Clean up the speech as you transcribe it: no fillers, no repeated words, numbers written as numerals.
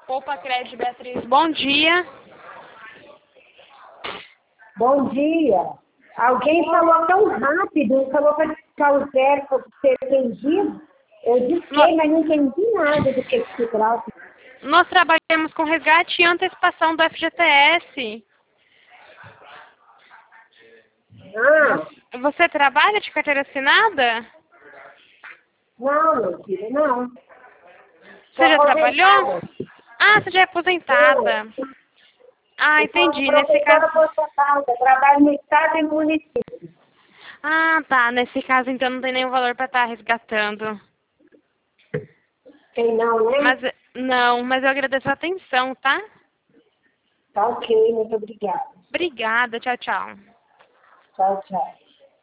Poupa Crédito Beatriz, bom dia. Bom dia. Alguém falou tão rápido, falou para ficar o zero para ser atendido. Eu disse, mas não entendi nada do que se trata. Nós trabalhamos com resgate e antecipação do FGTS. Ah, Você trabalha de carteira assinada? não, meu filho, não. Você já Sou trabalhou? aposentada. Ah, você já é aposentada. Ah, Eu sou entendi. Nesse professora caso... aposentada, trabalho no estado e no município. Ah, tá. Nesse caso, então, não tem nenhum valor para estar resgatando. Tem não, né? Mas eu agradeço a atenção, tá? Tá ok, muito obrigada. Obrigada. Tchau, tchau. Tchau, tchau.